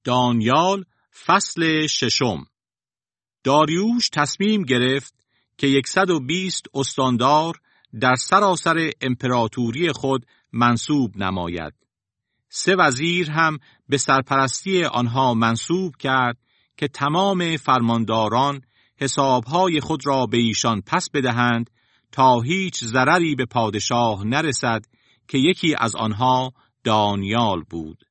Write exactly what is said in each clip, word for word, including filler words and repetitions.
دانیال فصل ششم. داریوش تصمیم گرفت که صد و بیست استاندار در سراسر امپراتوری خود منصوب نماید. سه وزیر هم به سرپرستی آنها منصوب کرد که تمام فرمانداران حسابهای خود را به ایشان پس بدهند تا هیچ ضرری به پادشاه نرسد، که یکی از آنها دانیال بود.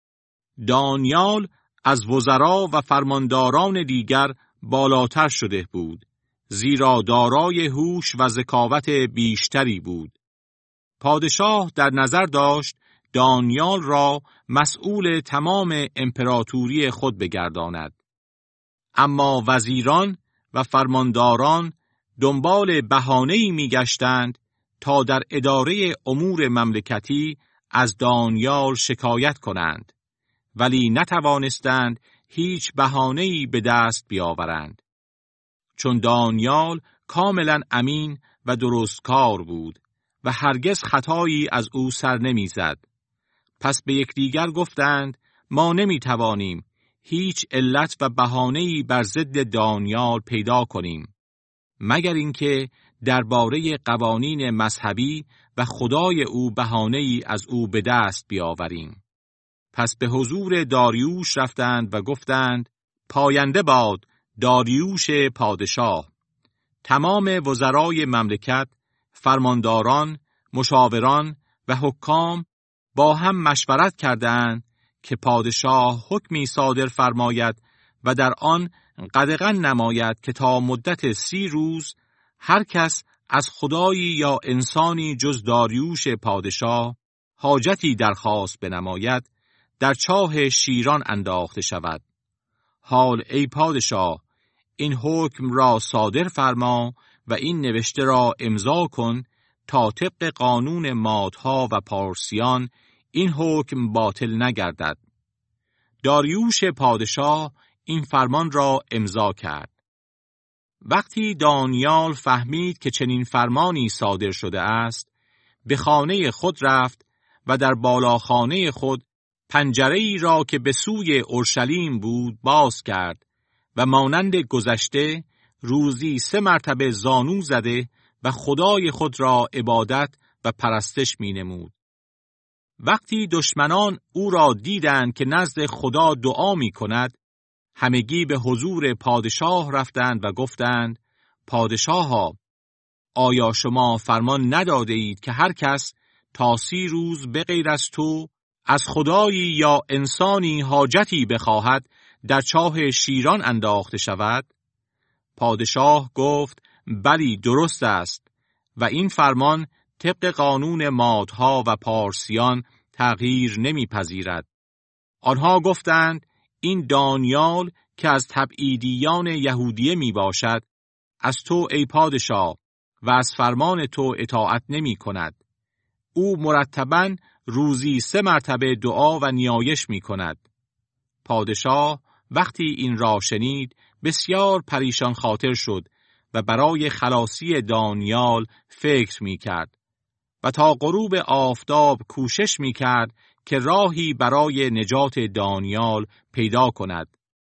دانیال از وزرا و فرمانداران دیگر بالاتر شده بود، زیرا دارای هوش و ذکاوت بیشتری بود. پادشاه در نظر داشت دانیال را مسئول تمام امپراتوری خود بگرداند. اما وزیران و فرمانداران دنبال بهانه‌ای می‌گشتند تا در اداره امور مملکتی از دانیال شکایت کنند، ولی نتوانستند هیچ بهانه‌ای به دست بیاورند. چون دانیال کاملا امین و درستکار بود و هرگز خطایی از او سر نمی‌زد، پس به یکدیگر گفتند ما نمی‌توانیم هیچ علت و بهانه‌ای بر ضد دانیال پیدا کنیم، مگر اینکه درباره قوانین مذهبی و خدای او بهانه‌ای از او به دست بیاوریم. پس به حضور داریوش رفتند و گفتند پاینده باد داریوش پادشاه. تمام وزرای مملکت، فرمانداران، مشاوران و حکام با هم مشورت کردند که پادشاه حکمی صادر فرماید و در آن قدغن نماید که تا مدت سی روز هر کس از خدایی یا انسانی جز داریوش پادشاه حاجتی درخواست بنماید در چاه شیران انداخته شود. حال ای پادشاه، این حکم را صادر فرما و این نوشته را امضا کن تا طبق قانون مادها و پارسیان این حکم باطل نگردد. داریوش پادشاه این فرمان را امضا کرد. وقتی دانیال فهمید که چنین فرمانی صادر شده است، به خانه خود رفت و در بالاخانه خود پنجره‌ای را که به سوی اورشلیم بود باز کرد و مانند گذشته روزی سه مرتبه زانو زده و خدای خود را عبادت و پرستش می نمود. وقتی دشمنان او را دیدند که نزد خدا دعا می کند، همگی به حضور پادشاه رفتند و گفتند پادشاها، آیا شما فرمان نداده اید که هر کس تا سی روز به غیر از تو از خدایی یا انسانی حاجتی بخواهد در چاه شیران انداخته شود؟ پادشاه گفت بلی درست است و این فرمان طبق قانون مادها و پارسیان تغییر نمیپذیرد. آنها گفتند این دانیال که از تبعیدیان یهودیه می باشد از تو ای پادشاه و از فرمان تو اطاعت نمی کند. او مرتباً روزی سه مرتبه دعا و نیایش می کند. پادشاه وقتی این را شنید بسیار پریشان خاطر شد و برای خلاصی دانیال فکر می کرد و تا غروب آفتاب کوشش می کرد که راهی برای نجات دانیال پیدا کند.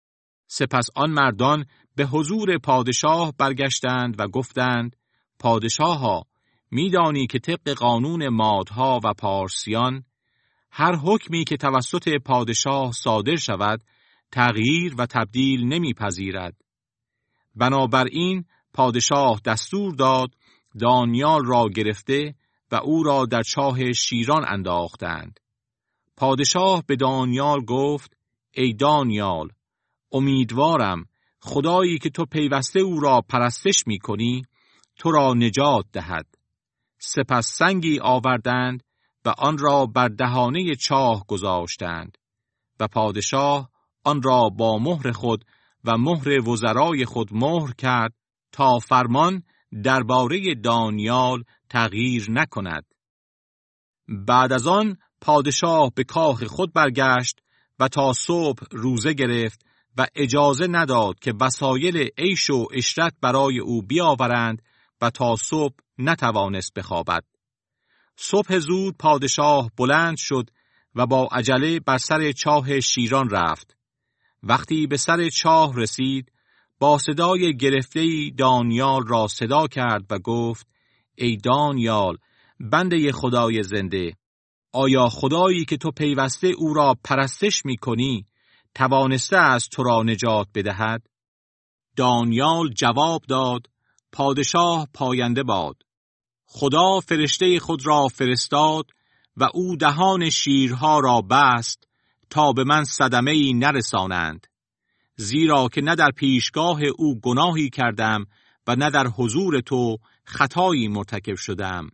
سپس آن مردان به حضور پادشاه برگشتند و گفتند پادشاها، می‌دانی که طبق قانون مادها و پارسیان هر حکمی که توسط پادشاه صادر شود تغییر و تبدیل نمی‌پذیرد. بنابراین پادشاه دستور داد دانیال را گرفته و او را در چاه شیران انداختند. پادشاه به دانیال گفت ای دانیال، امیدوارم خدایی که تو پیوسته او را پرستش می کنی تو را نجات دهد. سپس سنگی آوردند و آن را بر دهانه چاه گذاشتند و پادشاه آن را با مهر خود و مهر وزرای خود مهر کرد تا فرمان درباره دانیال تغییر نکند. بعد از آن پادشاه به کاخ خود برگشت و تا صبح روزه گرفت و اجازه نداد که وسایل عیش و عشرت برای او بیاورند و تا صبح نتوانست بخوابد. صبح زود پادشاه بلند شد و با عجله بر سر چاه شیران رفت وقتی به سر چاه رسید، با صدای گرفته‌ای دانیال را صدا کرد و گفت: ای دانیال، بنده خدای زنده، آیا خدایی که تو پیوسته او را پرستش می کنی، توانسته است تو را نجات بدهد؟ دانیال جواب داد: پادشاه پاینده باد. خدا فرشته خود را فرستاد و او دهان شیرها را بست تا به من صدمه‌ای نرسانند، زیرا که نه در پیشگاه او گناهی کردم و نه در حضور تو خطایی مرتکب شدم.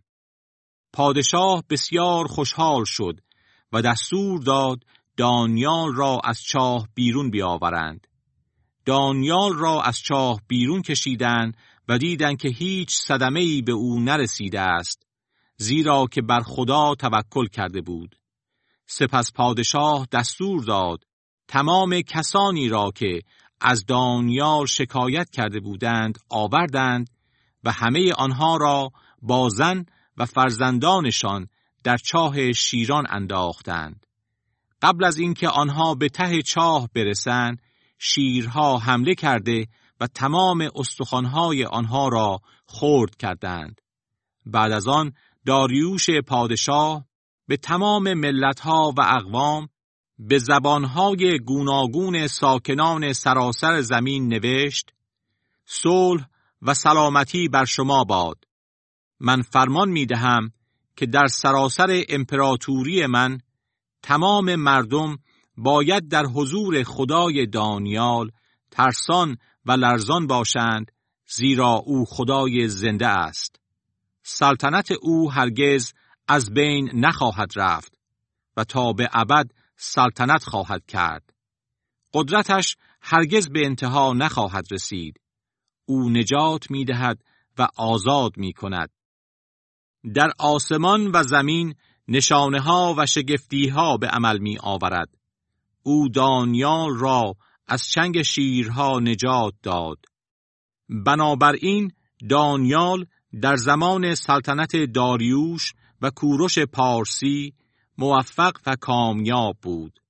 پادشاه بسیار خوشحال شد و دستور داد دانیال را از چاه بیرون بیاورند. دانیال را از چاه بیرون کشیدند و دیدند که هیچ صدمه‌ای به او نرسیده است، زیرا که بر خدا توکل کرده بود. سپس پادشاه دستور داد تمام کسانی را که از دانیال شکایت کرده بودند آوردند و همه آنها را با زن و فرزندانشان در چاه شیران انداختند. قبل از اینکه آنها به ته چاه برسند، شیرها حمله کرده و تمام استخوان‌های آنها را خرد کردند. بعد از آن داریوش پادشاه به تمام ملت‌ها و اقوام به زبان‌های گوناگون ساکنان سراسر زمین نوشت: صلح و سلامتی بر شما باد. من فرمان می‌دهم که در سراسر امپراتوری من تمام مردم باید در حضور خدای دانیال ترسان و لرزان باشند، زیرا او خدای زنده است. سلطنت او هرگز از بین نخواهد رفت و تا به ابد سلطنت خواهد کرد. قدرتش هرگز به انتها نخواهد رسید. او نجات می دهد و آزاد می کند. در آسمان و زمین نشانه ها و شگفتی ها به عمل می آورد. او دانیال را از چنگ شیرها نجات داد. بنابراین دانیال در زمان سلطنت داریوش و کوروش پارسی موفق و کامیاب بود.